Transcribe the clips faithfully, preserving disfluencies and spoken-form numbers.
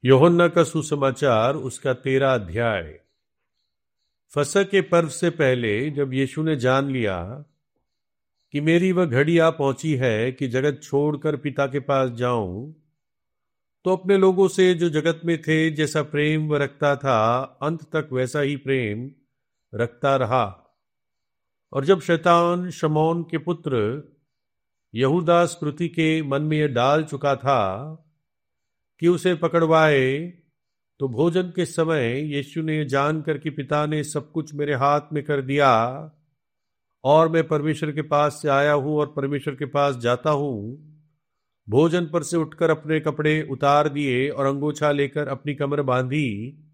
यूहन्ना का सुसमाचार उसका तेरा अध्याय। फसह के पर्व से पहले जब यीशु ने जान लिया कि मेरी वह घड़ी आ पहुंची है कि जगत छोड़कर पिता के पास जाऊं, तो अपने लोगों से जो जगत में थे जैसा प्रेम वह रखता था, अंत तक वैसा ही प्रेम रखता रहा। और जब शैतान शमौन के पुत्र यहूदा स्कृति के मन में यह डाल चुका था कि उसे पकड़वाए, तो भोजन के समय यीशु ने जानकर कि पिता ने सब कुछ मेरे हाथ में कर दिया और मैं परमेश्वर के पास से आया हूं और परमेश्वर के पास जाता हूं, भोजन पर से उठकर अपने कपड़े उतार दिए और अंगोछा लेकर अपनी कमर बांधी।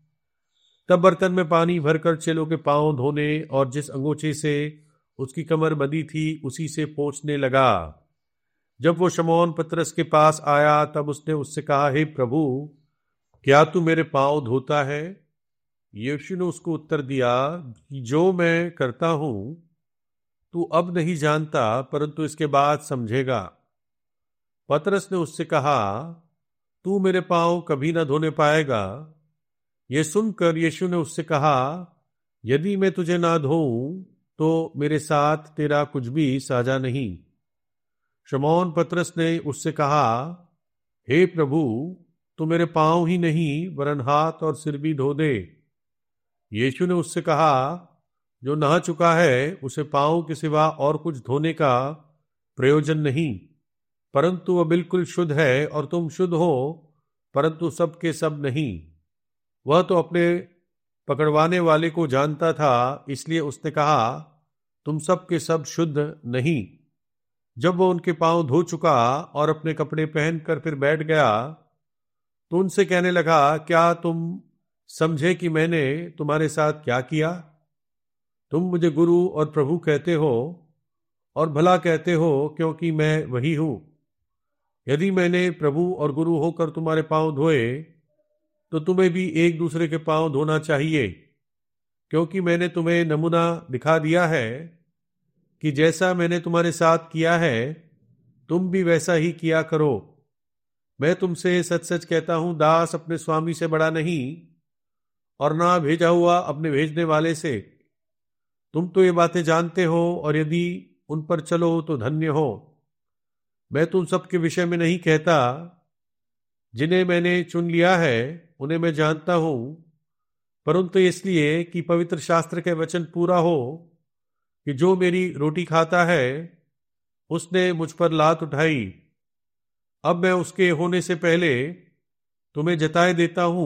तब बर्तन में पानी भरकर चेलों के पांव धोने और जिस अंगोछे से उसकी कमर बंधी थी उसी से पोंछने लगा। जब वो शमौन पतरस के पास आया तब उसने उससे कहा, हे प्रभु, क्या तू मेरे पांव धोता है? यीशु ने उसको उत्तर दिया कि जो मैं करता हूं तू अब नहीं जानता, परंतु इसके बाद समझेगा। पतरस ने उससे कहा, तू मेरे पांव कभी ना धोने पाएगा। यह सुनकर यीशु ने उससे कहा, यदि मैं तुझे ना धोऊं तो मेरे साथ तेरा कुछ भी साझा नहीं। शमौन पतरस ने उससे कहा, हे प्रभु, तू मेरे पांव ही नहीं वरन हाथ और सिर भी धो दे। यीशु ने उससे कहा, जो नहा चुका है उसे पांव के सिवा और कुछ धोने का प्रयोजन नहीं, परंतु वह बिल्कुल शुद्ध है। और तुम शुद्ध हो, परंतु सब के सब नहीं। वह तो अपने पकड़वाने वाले को जानता था, इसलिए उसने कहा, तुम सब के सब शुद्ध नहीं। जब वह उनके पांव धो चुका और अपने कपड़े पहनकर फिर बैठ गया, तो उनसे कहने लगा, क्या तुम समझे कि मैंने तुम्हारे साथ क्या किया? तुम मुझे गुरु और प्रभु कहते हो और भला कहते हो, क्योंकि मैं वही हूं। यदि मैंने प्रभु और गुरु होकर तुम्हारे पांव धोए, तो तुम्हें भी एक दूसरे के पांव धोना चाहिए, क्योंकि मैंने तुम्हें नमूना दिखा दिया है कि जैसा मैंने तुम्हारे साथ किया है तुम भी वैसा ही किया करो। मैं तुमसे सच सच कहता हूं, दास अपने स्वामी से बड़ा नहीं और ना भेजा हुआ अपने भेजने वाले से। तुम तो ये बातें जानते हो और यदि उन पर चलो तो धन्य हो। मैं तुम सबके विषय में नहीं कहता। जिन्हें मैंने चुन लिया है उन्हें मैं जानता हूं, परंतु इसलिए कि पवित्र शास्त्र के वचन पूरा हो कि जो मेरी रोटी खाता है उसने मुझ पर लात उठाई। अब मैं उसके होने से पहले तुम्हें जताए देता हूं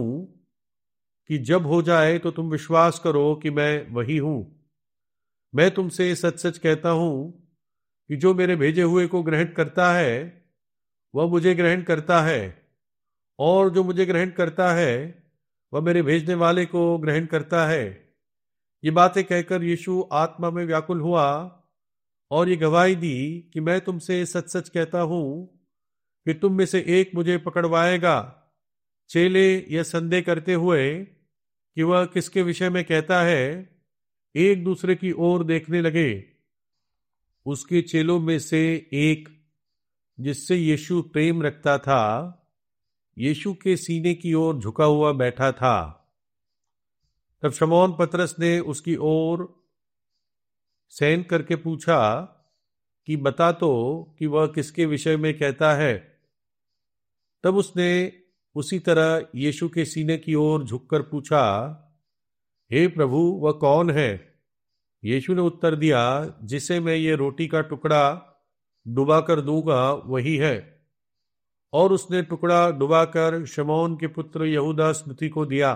कि जब हो जाए तो तुम विश्वास करो कि मैं वही हूं। मैं तुमसे सच सच कहता हूं कि जो मेरे भेजे हुए को ग्रहण करता है वह मुझे ग्रहण करता है, और जो मुझे ग्रहण करता है वह मेरे भेजने वाले को ग्रहण करता है। ये बातें कहकर यीशु आत्मा में व्याकुल हुआ और ये गवाही दी कि मैं तुमसे सच सच कहता हूं कि तुम में से एक मुझे पकड़वाएगा। चेले यह संदेह करते हुए कि वह किसके विषय में कहता है, एक दूसरे की ओर देखने लगे। उसके चेलों में से एक, जिससे यीशु प्रेम रखता था, यीशु के सीने की ओर झुका हुआ बैठा था। तब शमौन पतरस ने उसकी ओर सैन करके पूछा कि बता तो कि वह किसके विषय में कहता है। तब उसने उसी तरह यीशु के सीने की ओर झुककर पूछा, हे प्रभु, वह कौन है? यीशु ने उत्तर दिया, जिसे मैं ये रोटी का टुकड़ा डुबा कर दूंगा वही है। और उसने टुकड़ा डुबाकर शमौन के पुत्र यहूदा स्मृति को दिया,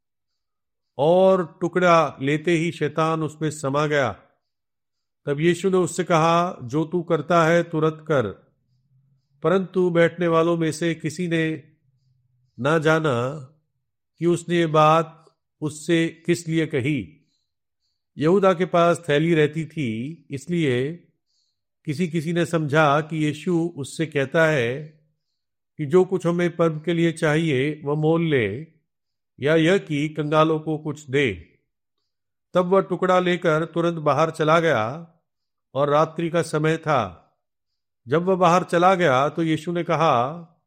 और टुकड़ा लेते ही शैतान उसमें समा गया। तब यीशु ने उससे कहा, जो तू करता है तुरंत कर। परंतु बैठने वालों में से किसी ने ना जाना कि उसने ये बात उससे किस लिए कही। यहूदा के पास थैली रहती थी, इसलिए किसी किसी ने समझा कि यीशु उससे कहता है कि जो कुछ हमें पर्व के लिए चाहिए वह मोल ले, या यह कि कंगालों को कुछ दे। तब वह टुकड़ा लेकर तुरंत बाहर चला गया, और रात्रि का समय था। जब वह बाहर चला गया तो यीशु ने कहा,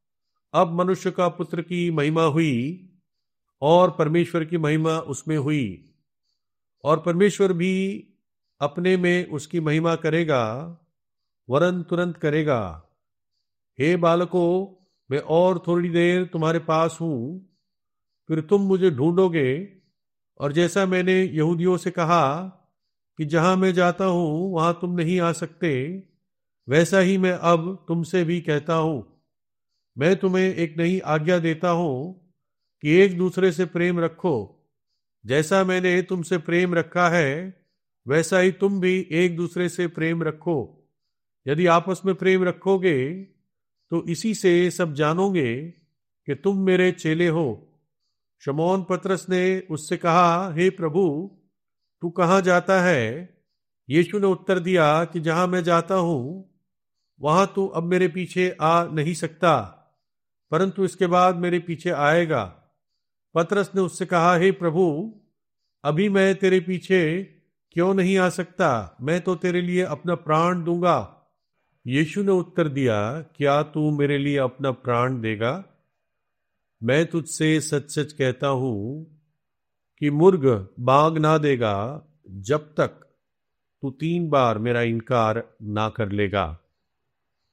अब मनुष्य का पुत्र की महिमा हुई और परमेश्वर की महिमा उसमें हुई, और परमेश्वर भी अपने में उसकी महिमा करेगा, वरन तुरंत करेगा। हे बालकों, मैं और थोड़ी देर तुम्हारे पास हूं, फिर तुम मुझे ढूंढोगे। और जैसा मैंने यहूदियों से कहा कि जहां मैं जाता हूं वहां तुम नहीं आ सकते, वैसा ही मैं अब तुमसे भी कहता हूं। मैं तुम्हें एक नई आज्ञा देता हूं कि एक दूसरे से प्रेम रखो। जैसा मैंने तुमसे प्रेम रखा है, वैसा ही तुम भी एक दूसरे से प्रेम रखो। यदि आपस में प्रेम रखोगे तो इसी से सब जानोगे कि तुम मेरे चेले हो। शमौन पतरस ने उससे कहा, हे प्रभु, तू कहाँ जाता है? यीशु ने उत्तर दिया कि जहां मैं जाता हूं वहां तू अब मेरे पीछे आ नहीं सकता, परंतु इसके बाद मेरे पीछे आएगा। पतरस ने उससे कहा, हे प्रभु, अभी मैं तेरे पीछे क्यों नहीं आ सकता? मैं तो तेरे लिए अपना प्राण दूंगा। यीशु ने उत्तर दिया, क्या तू मेरे लिए अपना प्राण देगा? मैं तुझसे सच सच कहता हूं कि मुर्ग बाग ना देगा जब तक तू तीन बार मेरा इनकार ना कर लेगा।